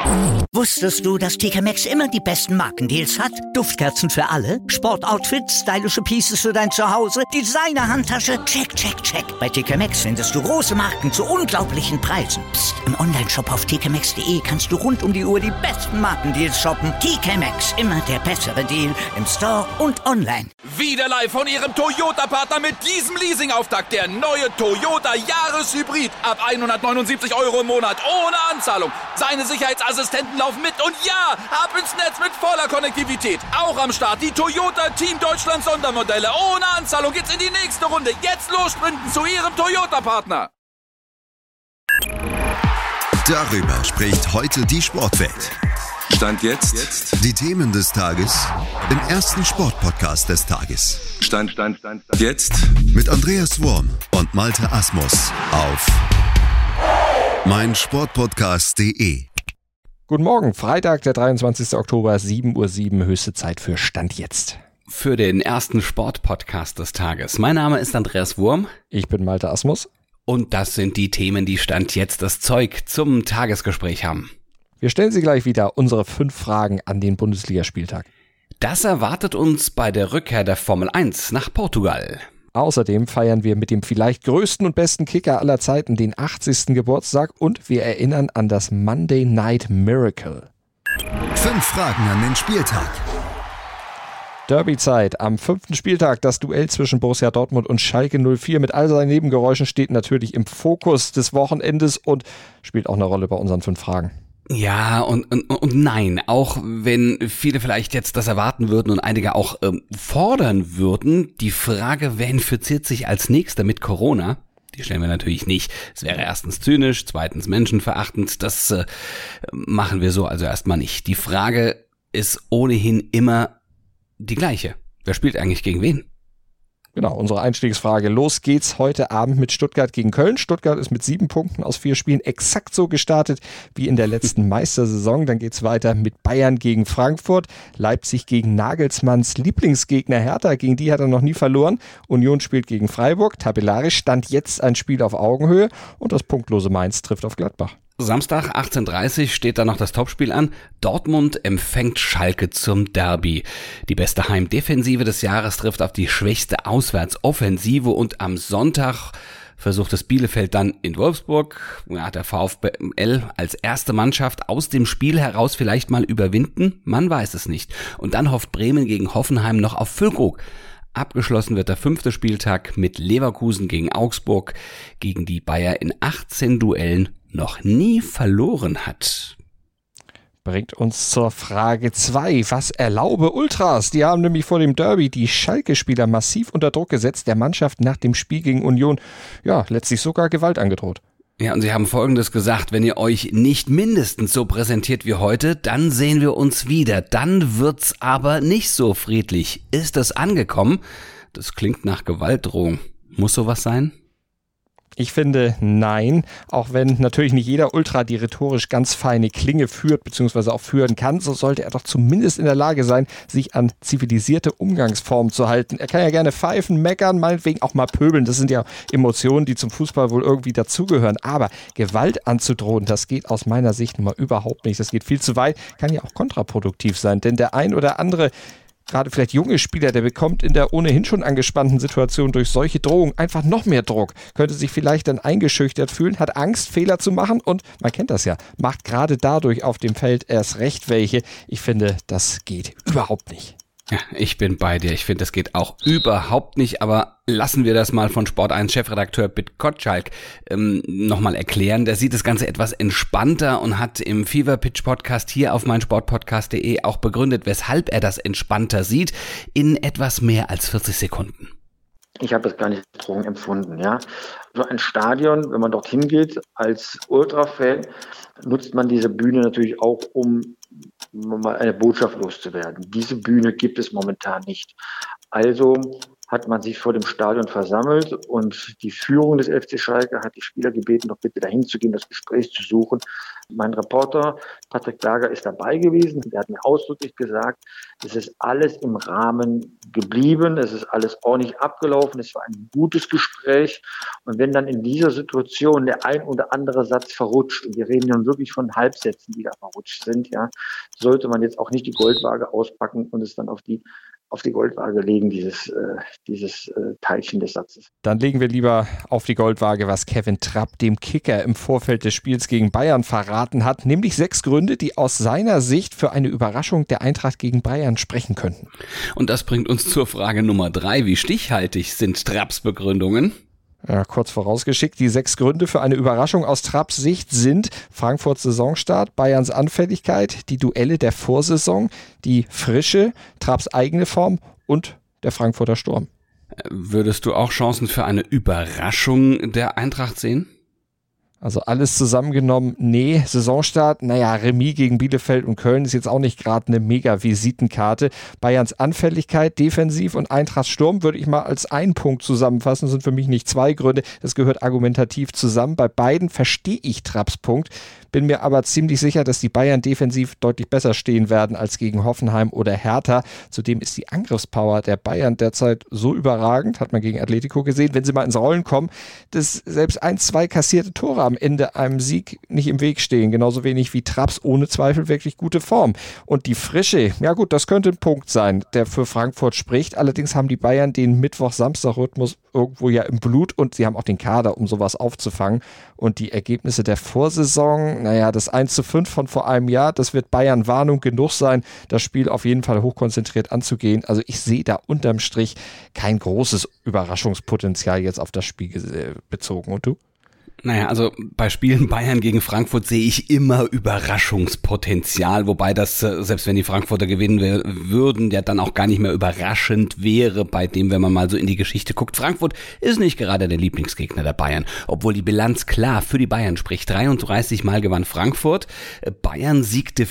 Wusstest du, dass TK Maxx immer die besten Markendeals hat? Duftkerzen für alle, Sportoutfits, stylische Pieces für dein Zuhause, Designer-Handtasche, check, check, check. Bei TK Maxx findest du große Marken zu unglaublichen Preisen. Psst. Im Onlineshop auf tkmaxx.de kannst du rund um die Uhr die besten Markendeals shoppen. TK Maxx, immer der bessere Deal im Store und online. Wieder live von Ihrem Toyota-Partner mit diesem Leasing-Auftakt. Der neue Toyota Jahreshybrid. Ab 179 € im Monat. Ohne Anzahlung. Seine Sicherheitsassistenten laufen mit. Und ja, ab ins Netz mit voller Konnektivität. Auch am Start die Toyota Team Deutschland Sondermodelle. Ohne Anzahlung geht's in die nächste Runde. Jetzt los sprinten zu Ihrem Toyota-Partner. Darüber spricht heute die Sportwelt. Stand jetzt. Die Themen des Tages im ersten Sportpodcast des Tages. Stand jetzt. Mit Andreas Worm und Malte Asmus auf meinsportpodcast.de. Guten Morgen, Freitag, der 23. Oktober, 7:07 Uhr, höchste Zeit für Stand jetzt. Für den ersten Sportpodcast des Tages. Mein Name ist Andreas Worm. Ich bin Malte Asmus. Und das sind die Themen, die Stand jetzt das Zeug zum Tagesgespräch haben. Wir stellen Sie gleich wieder unsere 5 Fragen an den Bundesligaspieltag. Das erwartet uns bei der Rückkehr der Formel 1 nach Portugal. Außerdem feiern wir mit dem vielleicht größten und besten Kicker aller Zeiten den 80. Geburtstag und wir erinnern an das Monday Night Miracle. 5 Fragen an den Spieltag. Derby-Zeit am 5. Spieltag. Das Duell zwischen Borussia Dortmund und Schalke 04 mit all seinen Nebengeräuschen steht natürlich im Fokus des Wochenendes und spielt auch eine Rolle bei unseren 5 Fragen. Ja und nein, auch wenn viele vielleicht jetzt das erwarten würden und einige auch fordern würden, die Frage, wer infiziert sich als Nächster mit Corona, die stellen wir natürlich nicht. Es wäre erstens zynisch, zweitens menschenverachtend, das machen wir so also erstmal nicht. Die Frage ist ohnehin immer die gleiche. Wer spielt eigentlich gegen wen? Genau, unsere Einstiegsfrage. Los geht's heute Abend mit Stuttgart gegen Köln. Stuttgart ist mit 7 Punkten aus 4 Spielen exakt so gestartet wie in der letzten Meistersaison. Dann geht's weiter mit Bayern gegen Frankfurt, Leipzig gegen Nagelsmanns Lieblingsgegner Hertha. Gegen die hat er noch nie verloren. Union spielt gegen Freiburg. Tabellarisch stand jetzt ein Spiel auf Augenhöhe und das punktlose Mainz trifft auf Gladbach. Samstag 18:30 steht da noch das Topspiel an. Dortmund empfängt Schalke zum Derby. Die beste Heimdefensive des Jahres trifft auf die schwächste Auswärtsoffensive und am Sonntag versucht es Bielefeld dann in Wolfsburg. Ja, der VfL als erste Mannschaft aus dem Spiel heraus vielleicht mal überwinden? Man weiß es nicht. Und dann hofft Bremen gegen Hoffenheim noch auf Füllkrug. Abgeschlossen wird der 5. Spieltag mit Leverkusen gegen Augsburg, gegen die Bayer in 18 Duellen noch nie verloren hat. Bringt uns zur Frage 2. Was erlaube Ultras? Die haben nämlich vor dem Derby die Schalke-Spieler massiv unter Druck gesetzt, der Mannschaft nach dem Spiel gegen Union, letztlich sogar Gewalt angedroht. Ja, und sie haben Folgendes gesagt: Wenn ihr euch nicht mindestens so präsentiert wie heute, dann sehen wir uns wieder. Dann wird's aber nicht so friedlich. Ist das angekommen? Das klingt nach Gewaltdrohung. Muss sowas sein? Ich finde, nein, auch wenn natürlich nicht jeder Ultra die rhetorisch ganz feine Klinge führt bzw. auch führen kann, so sollte er doch zumindest in der Lage sein, sich an zivilisierte Umgangsformen zu halten. Er kann ja gerne pfeifen, meckern, meinetwegen auch mal pöbeln. Das sind ja Emotionen, die zum Fußball wohl irgendwie dazugehören. Aber Gewalt anzudrohen, das geht aus meiner Sicht nun mal überhaupt nicht. Das geht viel zu weit, kann ja auch kontraproduktiv sein. Denn der ein oder andere, gerade vielleicht junge Spieler, der bekommt in der ohnehin schon angespannten Situation durch solche Drohungen einfach noch mehr Druck, könnte sich vielleicht dann eingeschüchtert fühlen, hat Angst, Fehler zu machen und, man kennt das ja, macht gerade dadurch auf dem Feld erst recht welche. Ich finde, das geht überhaupt nicht. Ja, ich bin bei dir. Ich finde, das geht auch überhaupt nicht, aber lassen wir das mal von Sport 1 Chefredakteur Bit Gottschalk nochmal erklären. Der sieht das Ganze etwas entspannter und hat im Fever Pitch Podcast hier auf meinsportpodcast.de auch begründet, weshalb er das entspannter sieht, in etwas mehr als 40 Sekunden. Ich habe das gar nicht als Drohung empfunden. Ja. So ein Stadion, wenn man dorthin geht, als Ultra-Fan, nutzt man diese Bühne natürlich auch, um mal eine Botschaft loszuwerden. Diese Bühne gibt es momentan nicht. Also hat man sich vor dem Stadion versammelt und die Führung des FC Schalke hat die Spieler gebeten, doch bitte dahin zu gehen, das Gespräch zu suchen. Mein Reporter Patrick Berger ist dabei gewesen. Der hat mir ausdrücklich gesagt, es ist alles im Rahmen geblieben, es ist alles ordentlich abgelaufen, es war ein gutes Gespräch. Und wenn dann in dieser Situation der ein oder andere Satz verrutscht, und wir reden dann wirklich von Halbsätzen, die da verrutscht sind, ja, sollte man jetzt auch nicht die Goldwaage auspacken und es dann auf die Goldwaage legen, dieses Teilchen des Satzes. Dann legen wir lieber auf die Goldwaage, was Kevin Trapp dem Kicker im Vorfeld des Spiels gegen Bayern verraten hat, nämlich 6 Gründe, die aus seiner Sicht für eine Überraschung der Eintracht gegen Bayern sprechen könnten. Und das bringt uns zur Frage Nummer 3. Wie stichhaltig sind Trapps Begründungen? Ja, kurz vorausgeschickt, die 6 Gründe für eine Überraschung aus Trapps Sicht sind Frankfurts Saisonstart, Bayerns Anfälligkeit, die Duelle der Vorsaison, die Frische, Trapps eigene Form und der Frankfurter Sturm. Würdest du auch Chancen für eine Überraschung der Eintracht sehen? Also alles zusammengenommen, nee. Saisonstart, Remis gegen Bielefeld und Köln ist jetzt auch nicht gerade eine Mega-Visitenkarte. Bayerns Anfälligkeit, defensiv und Eintrachts Sturm würde ich mal als einen Punkt zusammenfassen. Das sind für mich nicht 2 Gründe, das gehört argumentativ zusammen. Bei beiden verstehe ich Trapps Punkt, bin mir aber ziemlich sicher, dass die Bayern defensiv deutlich besser stehen werden als gegen Hoffenheim oder Hertha. Zudem ist die Angriffspower der Bayern derzeit so überragend, hat man gegen Atletico gesehen, wenn sie mal ins Rollen kommen, dass selbst 1-2 kassierte Tore am Ende einem Sieg nicht im Weg stehen. Genauso wenig wie Trapps ohne Zweifel wirklich gute Form. Und die Frische, ja gut, das könnte ein Punkt sein, der für Frankfurt spricht. Allerdings haben die Bayern den Mittwoch-Samstag-Rhythmus irgendwo ja im Blut und sie haben auch den Kader, um sowas aufzufangen. Und die Ergebnisse der Vorsaison, das 1:5 von vor einem Jahr, das wird Bayern Warnung genug sein, das Spiel auf jeden Fall hochkonzentriert anzugehen. Also ich sehe da unterm Strich kein großes Überraschungspotenzial jetzt auf das Spiel bezogen. Und du? Also bei Spielen Bayern gegen Frankfurt sehe ich immer Überraschungspotenzial, wobei das, selbst wenn die Frankfurter gewinnen würden, ja dann auch gar nicht mehr überraschend wäre, bei dem, wenn man mal so in die Geschichte guckt. Frankfurt ist nicht gerade der Lieblingsgegner der Bayern, obwohl die Bilanz klar für die Bayern spricht. 33 Mal gewann Frankfurt, Bayern siegte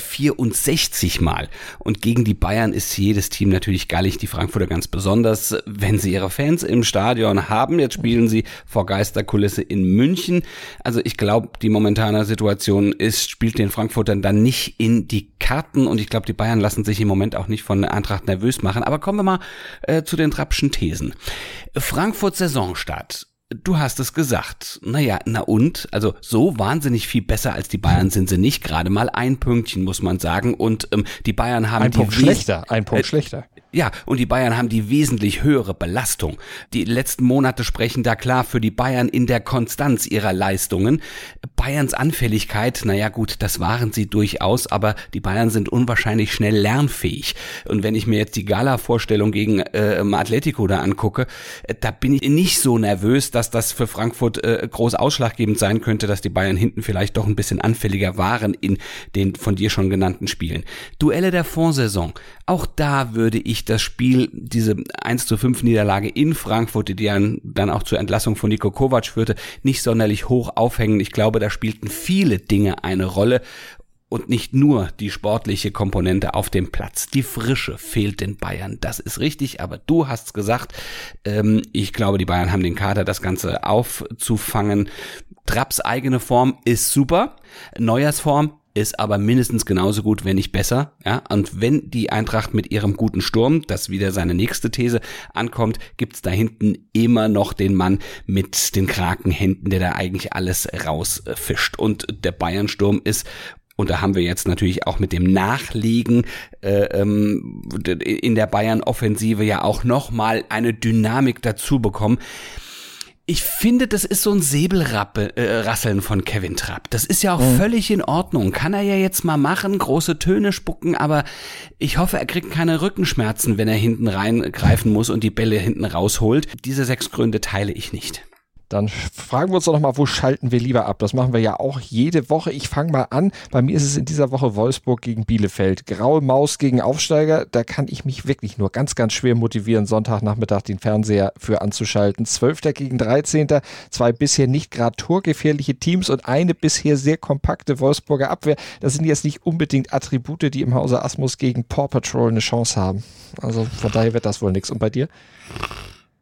64 Mal. Und gegen die Bayern ist jedes Team natürlich gallig, die Frankfurter ganz besonders, wenn sie ihre Fans im Stadion haben. Jetzt spielen sie vor Geisterkulisse in München. Also ich glaube, die momentane Situation spielt den Frankfurtern dann nicht in die Karten und ich glaube, die Bayern lassen sich im Moment auch nicht von der Eintracht nervös machen. Aber kommen wir mal zu den Trappschen Thesen. Frankfurts Saisonstart. Du hast es gesagt. Also so wahnsinnig viel besser als die Bayern sind sie nicht. Gerade mal ein Pünktchen, muss man sagen. Und die Bayern haben ein Punkt schlechter. Ja, und die Bayern haben die wesentlich höhere Belastung. Die letzten Monate sprechen da klar für die Bayern in der Konstanz ihrer Leistungen. Bayerns Anfälligkeit, das waren sie durchaus, aber die Bayern sind unwahrscheinlich schnell lernfähig. Und wenn ich mir jetzt die Gala-Vorstellung gegen Atletico da angucke, da bin ich nicht so nervös, dass das für Frankfurt groß ausschlaggebend sein könnte, dass die Bayern hinten vielleicht doch ein bisschen anfälliger waren in den von dir schon genannten Spielen. Duelle der Vorsaison, auch da würde ich das Spiel, diese 1:5 Niederlage in Frankfurt, die dann auch zur Entlassung von Niko Kovac führte, nicht sonderlich hoch aufhängen. Ich glaube, da spielten viele Dinge eine Rolle. Und nicht nur die sportliche Komponente auf dem Platz. Die Frische fehlt den Bayern. Das ist richtig, aber du hast gesagt, ich glaube, die Bayern haben den Kader, das Ganze aufzufangen. Trapps eigene Form ist super. Neuers Form ist aber mindestens genauso gut, wenn nicht besser. Ja? Und wenn die Eintracht mit ihrem guten Sturm, das wieder seine nächste These, ankommt, gibt's da hinten immer noch den Mann mit den Krakenhänden, der da eigentlich alles rausfischt. Und der Bayern-Sturm ist, und da haben wir jetzt natürlich auch mit dem Nachlegen in der Bayern-Offensive ja auch nochmal eine Dynamik dazu bekommen. Ich finde, das ist so ein Säbelrasseln von Kevin Trapp. Das ist ja auch völlig in Ordnung. Kann er ja jetzt mal machen, große Töne spucken, aber ich hoffe, er kriegt keine Rückenschmerzen, wenn er hinten reingreifen muss und die Bälle hinten rausholt. Diese 6 Gründe teile ich nicht. Dann fragen wir uns doch nochmal, wo schalten wir lieber ab? Das machen wir ja auch jede Woche. Ich fange mal an. Bei mir ist es in dieser Woche Wolfsburg gegen Bielefeld. Graue Maus gegen Aufsteiger. Da kann ich mich wirklich nur ganz, ganz schwer motivieren, Sonntagnachmittag den Fernseher für anzuschalten. 12. gegen 13. 2 bisher nicht gerade torgefährliche Teams und eine bisher sehr kompakte Wolfsburger Abwehr. Das sind jetzt nicht unbedingt Attribute, die im Hause Asmus gegen Paw Patrol eine Chance haben. Also von daher wird das wohl nichts. Und bei dir?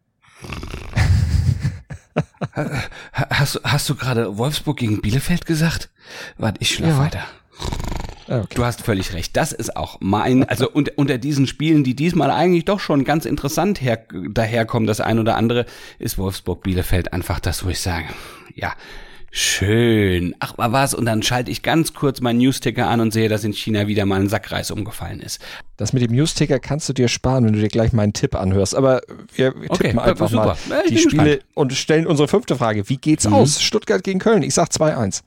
Hast du gerade Wolfsburg gegen Bielefeld gesagt? Warte, ich schlaf weiter. Okay. Du hast völlig recht. Das ist auch also unter diesen Spielen, die diesmal eigentlich doch schon ganz interessant daherkommen, das ein oder andere, ist Wolfsburg-Bielefeld einfach das, wo ich sage, ja, schön. Ach, was? Und dann schalte ich ganz kurz meinen Newsticker an und sehe, dass in China wieder mal ein Sack Reis umgefallen ist. Das mit dem Newsticker kannst du dir sparen, wenn du dir gleich meinen Tipp anhörst. Aber wir tippen einfach mal die Spiele gespannt und stellen unsere 5. Frage. Wie geht's aus? Stuttgart gegen Köln. Ich sag 2-1.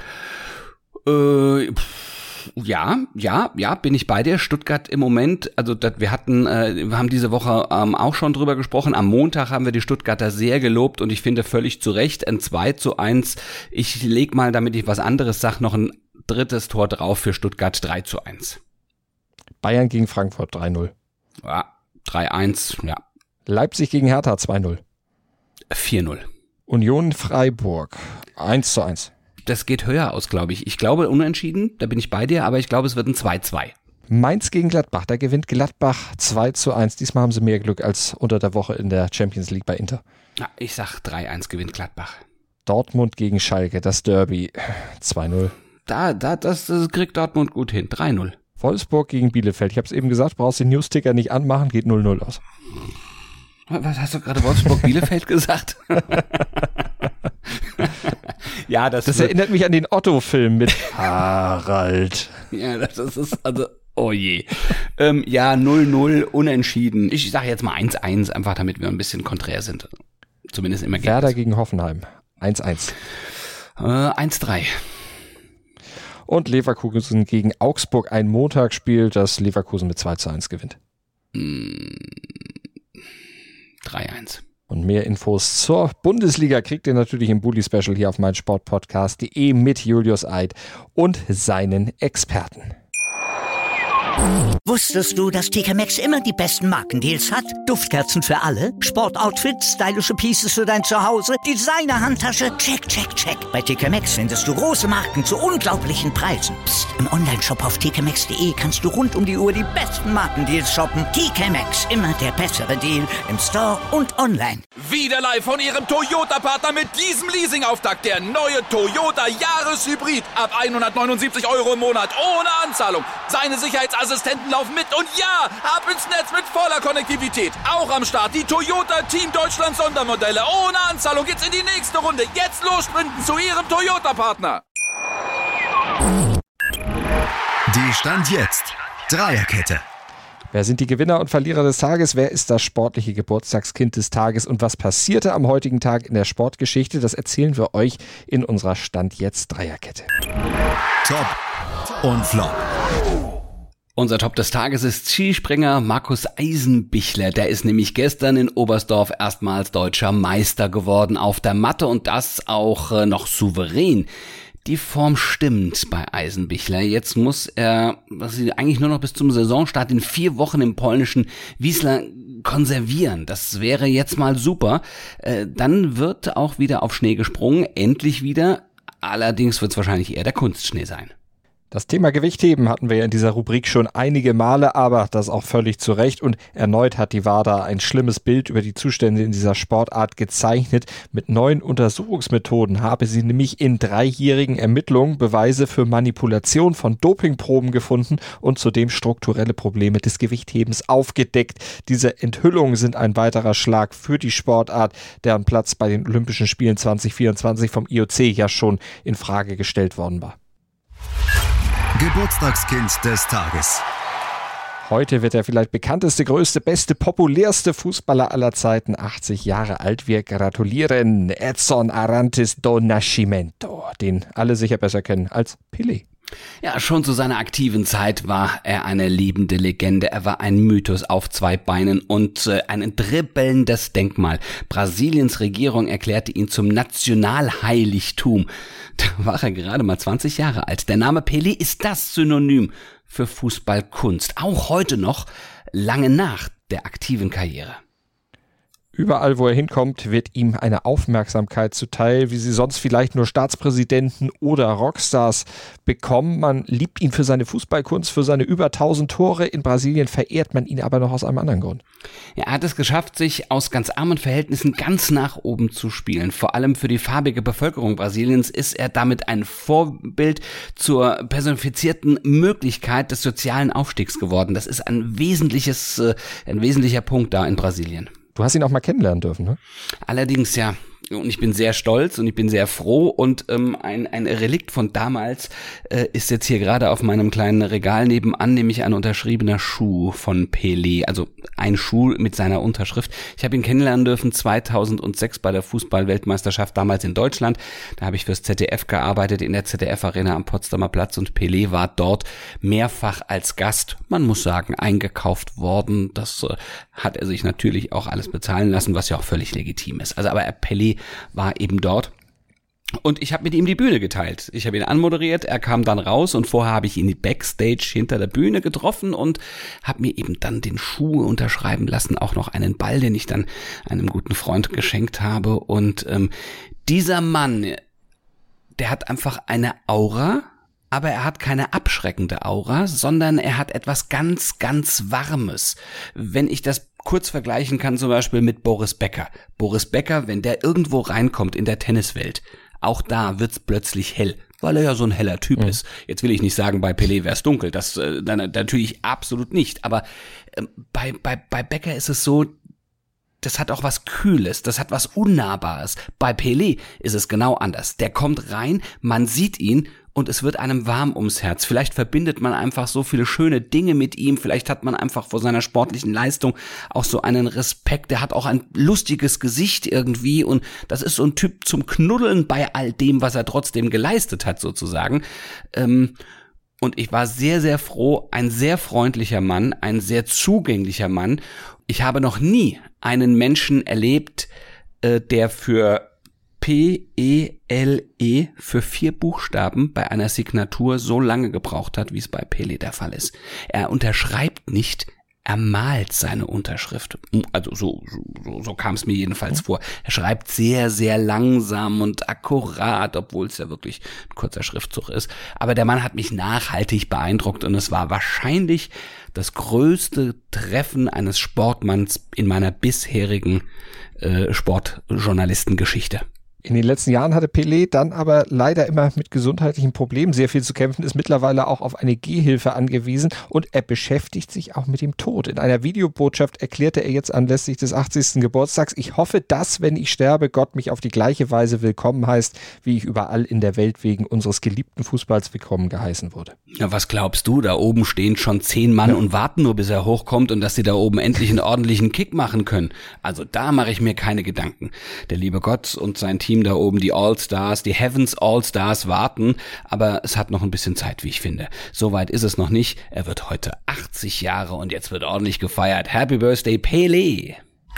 Ja, bin ich bei dir. Stuttgart im Moment, also wir haben diese Woche auch schon drüber gesprochen. Am Montag haben wir die Stuttgarter sehr gelobt und ich finde völlig zu Recht ein 2-1. Ich leg mal, damit ich was anderes sage, noch ein 3. Tor drauf für Stuttgart, 3-1. Bayern gegen Frankfurt 3-0. Ja, 3-1, ja. Leipzig gegen Hertha 2-0. 4-0. Union Freiburg 1-1. Das geht höher aus, glaube ich. Ich glaube unentschieden, da bin ich bei dir, aber ich glaube, es wird ein 2-2. Mainz gegen Gladbach, da gewinnt Gladbach 2-1. Diesmal haben sie mehr Glück als unter der Woche in der Champions League bei Inter. Na, ich sag 3-1 gewinnt Gladbach. Dortmund gegen Schalke, das Derby 2-0. Das kriegt Dortmund gut hin, 3-0. Wolfsburg gegen Bielefeld, ich habe es eben gesagt, brauchst den Newsticker nicht anmachen, geht 0-0 aus. Was hast du gerade Wolfsburg-Bielefeld gesagt? Ja, das erinnert mich an den Otto-Film mit Harald. Ja, das ist also, oh je. Ja, 0-0, unentschieden. Ich sage jetzt mal 1-1, einfach damit wir ein bisschen konträr sind. Zumindest im Ergebnis. Werder gegen Hoffenheim, 1-1. 1-3. Und Leverkusen gegen Augsburg, ein Montagsspiel, das Leverkusen mit 2-1 gewinnt. 3-1. Und mehr Infos zur Bundesliga kriegt ihr natürlich im Bully-Special hier auf meinsportpodcast.de mit Julius Eid und seinen Experten. Wusstest du, dass TK Maxx immer die besten Markendeals hat? Duftkerzen für alle, Sportoutfits, stylische Pieces für dein Zuhause, Designer-Handtasche, check, check, check. Bei TK Maxx findest du große Marken zu unglaublichen Preisen. Psst. Im Onlineshop auf tkmaxx.de kannst du rund um die Uhr die besten Markendeals shoppen. TK Maxx, immer der bessere Deal im Store und online. Wieder live von ihrem Toyota-Partner mit diesem Leasing-Auftakt. Der neue Toyota Jahreshybrid. Ab 179 € im Monat ohne Anzahlung. Seine Sicherheitsassistenten laufen mit und ja, ab ins Netz mit voller Konnektivität. Auch am Start die Toyota Team Deutschland Sondermodelle. Ohne Anzahlung geht's in die nächste Runde. Jetzt los sprinten zu Ihrem Toyota-Partner. Die Stand jetzt Dreierkette. Wer sind die Gewinner und Verlierer des Tages? Wer ist das sportliche Geburtstagskind des Tages? Und was passierte am heutigen Tag in der Sportgeschichte? Das erzählen wir euch in unserer Stand jetzt Dreierkette. Top und Flop. Unser Top des Tages ist Skispringer Markus Eisenbichler. Der ist nämlich gestern in Oberstdorf erstmals deutscher Meister geworden auf der Matte und das auch noch souverän. Die Form stimmt bei Eisenbichler. Jetzt muss er eigentlich nur noch bis zum Saisonstart in 4 Wochen im polnischen Wisła konservieren. Das wäre jetzt mal super. Dann wird auch wieder auf Schnee gesprungen. Endlich wieder. Allerdings wird es wahrscheinlich eher der Kunstschnee sein. Das Thema Gewichtheben hatten wir ja in dieser Rubrik schon einige Male, aber das auch völlig zu Recht. Und erneut hat die WADA ein schlimmes Bild über die Zustände in dieser Sportart gezeichnet. Mit neuen Untersuchungsmethoden habe sie nämlich in 3-jährigen Ermittlungen Beweise für Manipulation von Dopingproben gefunden und zudem strukturelle Probleme des Gewichthebens aufgedeckt. Diese Enthüllungen sind ein weiterer Schlag für die Sportart, deren Platz bei den Olympischen Spielen 2024 vom IOC ja schon in Frage gestellt worden war. Geburtstagskind des Tages. Heute wird der vielleicht bekannteste, größte, beste, populärste Fußballer aller Zeiten 80 Jahre alt. Wir gratulieren Edson Arantes do Nascimento, den alle sicher besser kennen als Pelé. Ja, schon zu seiner aktiven Zeit war er eine lebende Legende. Er war ein Mythos auf 2 Beinen und ein dribbelndes Denkmal. Brasiliens Regierung erklärte ihn zum Nationalheiligtum. Da war er gerade mal 20 Jahre alt. Der Name Pelé ist das Synonym für Fußballkunst. Auch heute noch, lange nach der aktiven Karriere. Überall, wo er hinkommt, wird ihm eine Aufmerksamkeit zuteil, wie sie sonst vielleicht nur Staatspräsidenten oder Rockstars bekommen. Man liebt ihn für seine Fußballkunst, für seine über 1000 Tore. In Brasilien verehrt man ihn aber noch aus einem anderen Grund. Ja, er hat es geschafft, sich aus ganz armen Verhältnissen ganz nach oben zu spielen. Vor allem für die farbige Bevölkerung Brasiliens ist er damit ein Vorbild zur personifizierten Möglichkeit des sozialen Aufstiegs geworden. Das ist ein wesentlicher Punkt da in Brasilien. Du hast ihn auch mal kennenlernen dürfen, ne? Allerdings, ja. Und ich bin sehr stolz und ich bin sehr froh und ein Relikt von damals ist jetzt hier gerade auf meinem kleinen Regal nebenan, nämlich ein unterschriebener Schuh von Pelé, also ein Schuh mit seiner Unterschrift. Ich habe ihn kennenlernen dürfen 2006 bei der Fußball-Weltmeisterschaft damals in Deutschland. Da habe ich fürs ZDF gearbeitet in der ZDF-Arena am Potsdamer Platz und Pelé war dort mehrfach als Gast, man muss sagen, eingekauft worden. Das hat er sich natürlich auch alles bezahlen lassen, was ja auch völlig legitim ist. Also aber Pelé war eben dort und ich habe mit ihm die Bühne geteilt. Ich habe ihn anmoderiert, er kam dann raus und vorher habe ich ihn backstage hinter der Bühne getroffen und habe mir eben dann den Schuh unterschreiben lassen, auch noch einen Ball, den ich dann einem guten Freund geschenkt habe. Und dieser Mann, der hat einfach eine Aura, aber er hat keine abschreckende Aura, sondern er hat etwas ganz, ganz Warmes. Wenn ich das kurz vergleichen kann, zum Beispiel mit Boris Becker. Boris Becker, wenn der irgendwo reinkommt in der Tenniswelt, auch da wird's plötzlich hell, weil er ja so ein heller Typ ist. Jetzt will ich nicht sagen, bei Pelé wär's dunkel, das dann natürlich absolut nicht, aber bei Becker ist es so, das hat auch was Kühles, das hat was Unnahbares. Bei Pelé ist es genau anders. Der kommt rein, man sieht ihn und es wird einem warm ums Herz. Vielleicht verbindet man einfach so viele schöne Dinge mit ihm, vielleicht hat man einfach vor seiner sportlichen Leistung auch so einen Respekt. Der hat auch ein lustiges Gesicht irgendwie und das ist so ein Typ zum Knuddeln bei all dem, was er trotzdem geleistet hat sozusagen. Und ich war sehr, sehr froh, ein sehr freundlicher Mann, ein sehr zugänglicher Mann. Ich habe noch nie einen Menschen erlebt, der für P-E-L-E für 4 Buchstaben bei einer Signatur so lange gebraucht hat, wie es bei Pelé der Fall ist. Er unterschreibt nicht, er malt seine Unterschrift. Also so kam es mir jedenfalls vor. Er schreibt sehr, sehr langsam und akkurat, obwohl es ja wirklich ein kurzer Schriftzug ist. Aber der Mann hat mich nachhaltig beeindruckt und es war wahrscheinlich das größte Treffen eines Sportmanns in meiner bisherigen Sportjournalistengeschichte. In den letzten Jahren hatte Pelé dann aber leider immer mit gesundheitlichen Problemen sehr viel zu kämpfen, ist mittlerweile auch auf eine Gehhilfe angewiesen und er beschäftigt sich auch mit dem Tod. In einer Videobotschaft erklärte er jetzt anlässlich des 80. Geburtstags, ich hoffe, dass, wenn ich sterbe, Gott mich auf die gleiche Weise willkommen heißt, wie ich überall in der Welt wegen unseres geliebten Fußballs willkommen geheißen wurde. Ja, was glaubst du? Da oben stehen schon 10 Mann und warten nur, bis er hochkommt und dass sie da oben endlich einen ordentlichen Kick machen können. Also da mache ich mir keine Gedanken. Der liebe Gott und sein Team da oben, die All-Stars, die Heavens All-Stars warten, aber es hat noch ein bisschen Zeit, wie ich finde. Soweit ist es noch nicht. Er wird heute 80 Jahre und jetzt wird ordentlich gefeiert. Happy Birthday, Pelé!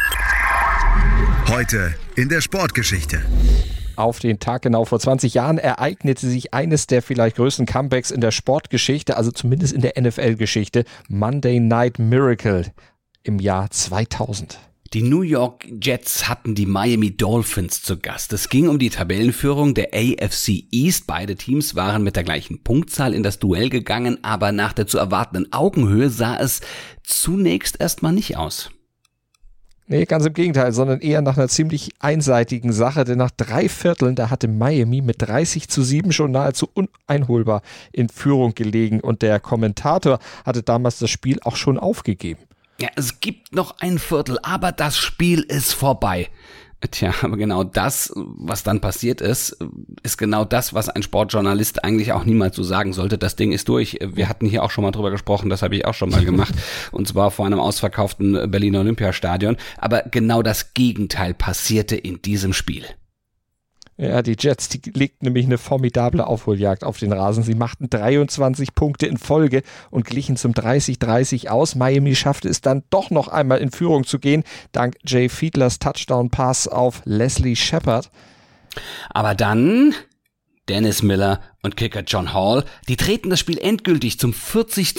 Heute in der Sportgeschichte. Auf den Tag genau vor 20 Jahren ereignete sich eines der vielleicht größten Comebacks in der Sportgeschichte, also zumindest in der NFL-Geschichte, Monday Night Miracle im Jahr 2000. Die New York Jets hatten die Miami Dolphins zu Gast. Es ging um die Tabellenführung der AFC East. Beide Teams waren mit der gleichen Punktzahl in das Duell gegangen, aber nach der zu erwartenden Augenhöhe sah es zunächst erstmal nicht aus. Nee, ganz im Gegenteil, sondern eher nach einer ziemlich einseitigen Sache, denn nach 3 Vierteln, da hatte Miami mit 30-7 schon nahezu uneinholbar in Führung gelegen und der Kommentator hatte damals das Spiel auch schon aufgegeben. Ja, es gibt noch ein Viertel, aber das Spiel ist vorbei. Tja, aber genau das, was dann passiert ist genau das, was ein Sportjournalist eigentlich auch niemals so sagen sollte. Das Ding ist durch. Wir hatten hier auch schon mal drüber gesprochen, das habe ich auch schon mal gemacht. Und zwar vor einem ausverkauften Berliner Olympiastadion. Aber genau das Gegenteil passierte in diesem Spiel. Ja, die Jets, die legten nämlich eine formidable Aufholjagd auf den Rasen. Sie machten 23 Punkte in Folge und glichen zum 30-30 aus. Miami schaffte es dann doch noch einmal in Führung zu gehen, dank Jay Fiedlers Touchdown-Pass auf Leslie Shepard. Aber dann Dennis Miller und Kicker John Hall, die treten das Spiel endgültig zum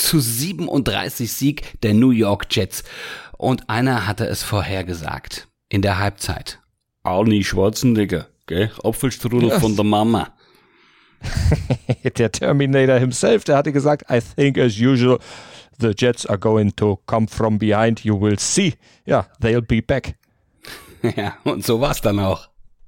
40-37 Sieg der New York Jets. Und einer hatte es vorhergesagt. in der Halbzeit. Arnie Schwarzenegger, gell? Apfelstrudel von der Mama. Der Terminator himself, der hatte gesagt, I think as usual, the Jets are going to come from behind, you will see. Ja, they'll be back. Ja, und so war's dann auch.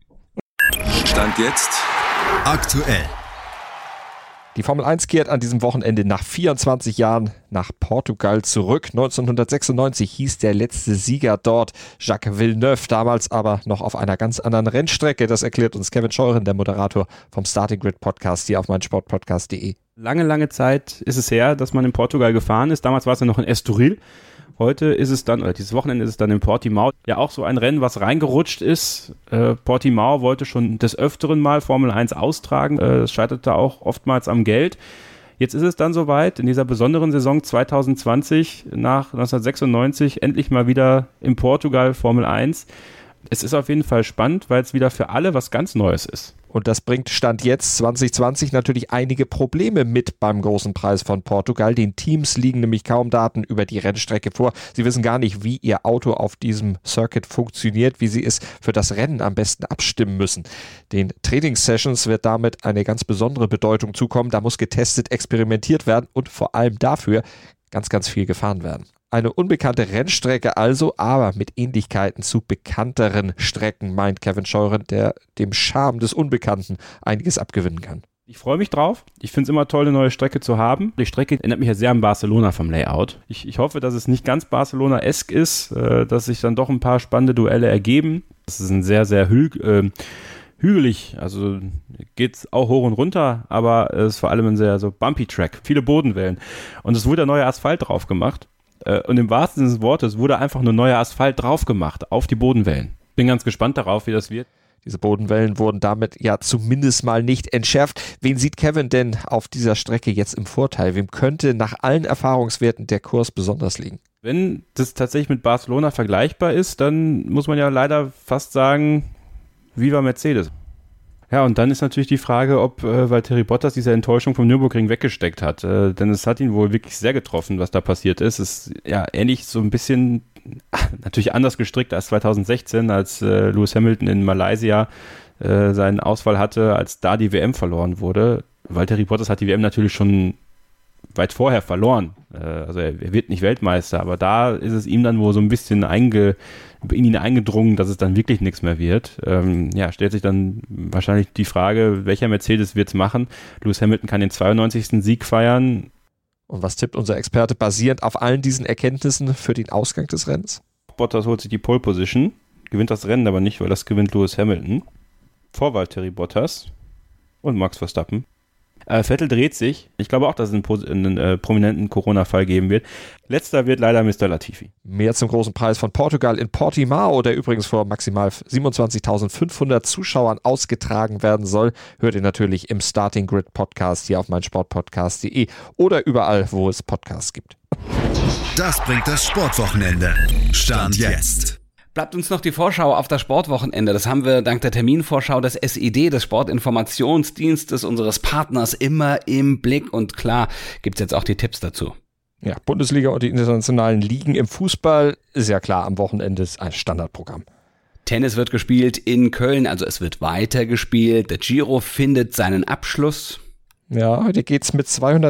Stand jetzt Aktuell. Die Formel 1 kehrt an diesem Wochenende nach 24 Jahren nach Portugal zurück. 1996 hieß der letzte Sieger dort Jacques Villeneuve, damals aber noch auf einer ganz anderen Rennstrecke. Das erklärt uns Kevin Scheuren, der Moderator vom Starting Grid Podcast hier auf meinsportpodcast.de. Lange Zeit ist es her, dass man in Portugal gefahren ist. Damals war es ja noch in Estoril. Heute ist es dann, oder dieses Wochenende ist es dann in Portimao. Ja, auch so ein Rennen, was reingerutscht ist. Portimao wollte schon des Öfteren mal Formel 1 austragen. Es scheiterte auch oftmals am Geld. Jetzt ist es dann soweit, in dieser besonderen Saison 2020, nach 1996, endlich mal wieder in Portugal Formel 1. Es ist auf jeden Fall spannend, weil es wieder für alle was ganz Neues ist. Und das bringt Stand jetzt 2020 natürlich einige Probleme mit beim großen Preis von Portugal. Den Teams liegen nämlich kaum Daten über die Rennstrecke vor. Sie wissen gar nicht, wie ihr Auto auf diesem Circuit funktioniert, wie sie es für das Rennen am besten abstimmen müssen. Den Trainingssessions wird damit eine ganz besondere Bedeutung zukommen. Da muss getestet, experimentiert werden und vor allem dafür ganz viel gefahren werden. Eine unbekannte Rennstrecke also, aber mit Ähnlichkeiten zu bekannteren Strecken, meint Kevin Scheuren, der dem Charme des Unbekannten einiges abgewinnen kann. Ich freue mich drauf. Ich finde es immer toll, eine neue Strecke zu haben. Die Strecke erinnert mich ja sehr an Barcelona vom Layout. Ich hoffe, dass es nicht ganz Barcelona-esk ist, dass sich dann doch ein paar spannende Duelle ergeben. Das ist ein sehr hügelig, also geht's auch hoch und runter, aber es ist vor allem ein sehr so bumpy Track, viele Bodenwellen. Und es wurde neuer Asphalt drauf gemacht. Und im wahrsten Sinne des Wortes wurde einfach nur neuer Asphalt drauf gemacht auf die Bodenwellen. Bin ganz gespannt darauf, wie das wird. Diese Bodenwellen wurden damit ja zumindest mal nicht entschärft. Wen sieht Kevin denn auf dieser Strecke jetzt im Vorteil? Wem könnte nach allen Erfahrungswerten der Kurs besonders liegen? Wenn das tatsächlich mit Barcelona vergleichbar ist, dann muss man ja leider fast sagen, Viva Mercedes. Ja, und dann ist natürlich die Frage, ob Valtteri Bottas diese Enttäuschung vom Nürburgring weggesteckt hat. Denn es hat ihn wohl wirklich sehr getroffen, was da passiert ist. Es ist ja ähnlich so ein bisschen, natürlich anders gestrickt als 2016, als Lewis Hamilton in Malaysia seinen Ausfall hatte, als da die WM verloren wurde. Valtteri Bottas hat die WM natürlich schon weit vorher verloren. Also er wird nicht Weltmeister, aber da ist es ihm dann wohl so ein bisschen in ihn eingedrungen, dass es dann wirklich nichts mehr wird. Stellt sich dann wahrscheinlich die Frage, welcher Mercedes wird es machen? Lewis Hamilton kann den 92. Sieg feiern. Und was tippt unser Experte basierend auf allen diesen Erkenntnissen für den Ausgang des Rennens? Bottas holt sich die Pole Position, gewinnt das Rennen aber nicht, weil das gewinnt Lewis Hamilton. Vor Valtteri Bottas und Max Verstappen. Vettel dreht sich. Ich glaube auch, dass es einen prominenten Corona-Fall geben wird. Letzter wird leider Mr. Latifi. Mehr zum großen Preis von Portugal in Portimao, der übrigens vor maximal 27.500 Zuschauern ausgetragen werden soll, hört ihr natürlich im Starting Grid Podcast hier auf meinsportpodcast.de oder überall, wo es Podcasts gibt. Das bringt das Sportwochenende. Stand jetzt. Bleibt uns noch die Vorschau auf das Sportwochenende. Das haben wir dank der Terminvorschau des SID, des Sportinformationsdienstes unseres Partners, immer im Blick. Und klar, gibt's jetzt auch die Tipps dazu. Ja, Bundesliga und die internationalen Ligen im Fußball ist ja klar am Wochenende ein Standardprogramm. Tennis wird gespielt in Köln, also es wird weiter gespielt. Der Giro findet seinen Abschluss. Ja, heute geht's mit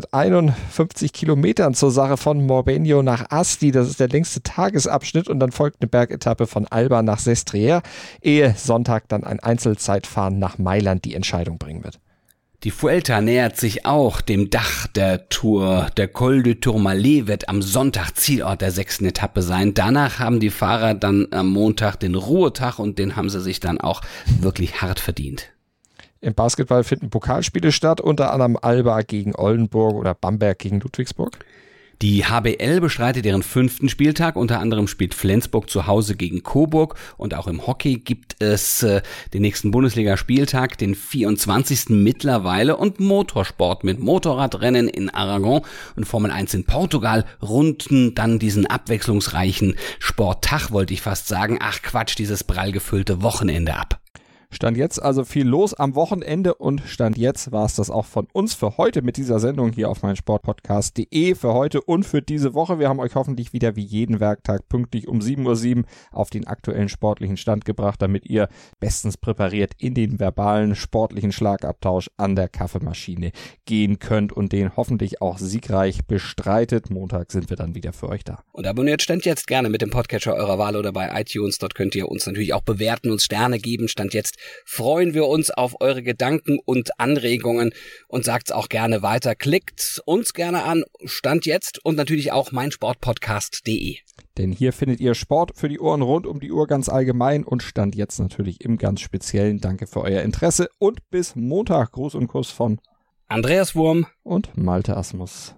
251 Kilometern zur Sache von Morbegno nach Asti. Das ist der längste Tagesabschnitt und dann folgt eine Bergetappe von Alba nach Sestriere, ehe Sonntag dann ein Einzelzeitfahren nach Mailand die Entscheidung bringen wird. Die Vuelta nähert sich auch dem Dach der Tour. Der Col du Tourmalet wird am Sonntag Zielort der 6. Etappe sein. Danach haben die Fahrer dann am Montag den Ruhetag und den haben sie sich dann auch wirklich hart verdient. Im Basketball finden Pokalspiele statt, unter anderem Alba gegen Oldenburg oder Bamberg gegen Ludwigsburg. Die HBL bestreitet ihren 5. Spieltag, unter anderem spielt Flensburg zu Hause gegen Coburg und auch im Hockey gibt es den nächsten Bundesliga-Spieltag, den 24. mittlerweile und Motorsport mit Motorradrennen in Aragon und Formel 1 in Portugal runden dann diesen abwechslungsreichen Sporttag, wollte ich fast sagen, ach Quatsch, dieses prall gefüllte Wochenende ab. Stand jetzt also viel los am Wochenende und Stand jetzt war es das auch von uns für heute mit dieser Sendung hier auf meinsportpodcast.de für heute und für diese Woche. Wir haben euch hoffentlich wieder wie jeden Werktag pünktlich um 7:07 Uhr auf den aktuellen sportlichen Stand gebracht, damit ihr bestens präpariert in den verbalen sportlichen Schlagabtausch an der Kaffeemaschine gehen könnt und den hoffentlich auch siegreich bestreitet. Montag sind wir dann wieder für euch da. Und abonniert Stand jetzt gerne mit dem Podcatcher eurer Wahl oder bei iTunes. Dort könnt ihr uns natürlich auch bewerten, uns Sterne geben. Stand jetzt freuen wir uns auf eure Gedanken und Anregungen und sagt's auch gerne weiter. Klickt uns gerne an, Stand jetzt und natürlich auch meinsportpodcast.de. Denn hier findet ihr Sport für die Ohren rund um die Uhr ganz allgemein und Stand jetzt natürlich im ganz Speziellen. Danke für euer Interesse und bis Montag. Gruß und Kuss von Andreas Wurm und Malte Asmus.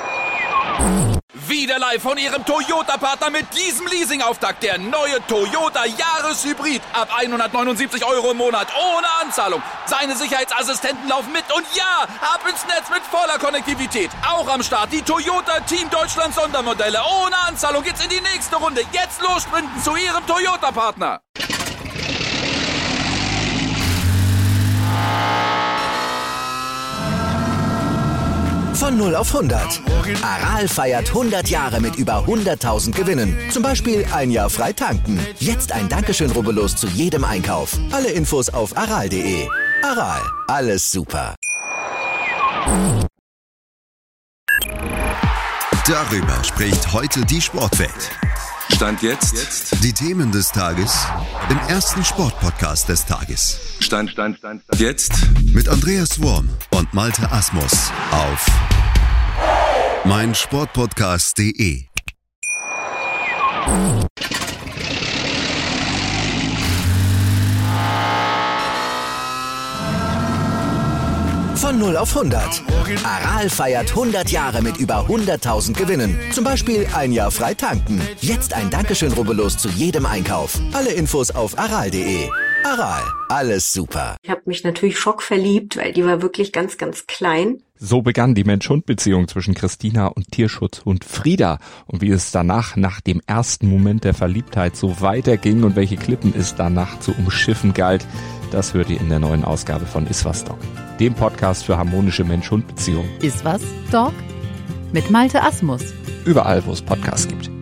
Wieder live von Ihrem Toyota-Partner mit diesem Leasing-Auftakt. Der neue Toyota Jahreshybrid. Ab 179 € im Monat. Ohne Anzahlung. Seine Sicherheitsassistenten laufen mit. Und ja, ab ins Netz mit voller Konnektivität. Auch am Start die Toyota Team Deutschland Sondermodelle. Ohne Anzahlung geht's in die nächste Runde. Jetzt los sprinten zu Ihrem Toyota-Partner. Von 0 auf 100. Aral feiert 100 Jahre mit über 100.000 Gewinnen. Zum Beispiel ein Jahr frei tanken. Jetzt ein Dankeschön, rubbellos zu jedem Einkauf. Alle Infos auf aral.de. Aral, alles super. Darüber spricht heute die Sportwelt. Stand jetzt. Die Themen des Tages im ersten Sportpodcast des Tages. Stand jetzt. Mit Andreas Wurm und Malte Asmus auf meinsportpodcast.de. Von 0 auf 100. Aral feiert 100 Jahre mit über 100.000 Gewinnen. Zum Beispiel ein Jahr frei tanken. Jetzt ein Dankeschön, rubbellos zu jedem Einkauf. Alle Infos auf aral.de. Aral, alles super. Ich habe mich natürlich schockverliebt, weil die war wirklich ganz, ganz klein. So begann die Mensch-Hund-Beziehung zwischen Christina und Tierschutzhund Frieda. Und wie es danach, nach dem ersten Moment der Verliebtheit, so weiterging und welche Klippen es danach zu umschiffen galt, das hört ihr in der neuen Ausgabe von Iswas Dog, dem Podcast für harmonische Mensch-Hund-Beziehungen. Iswas Dog mit Malte Asmus. Überall, wo es Podcasts gibt.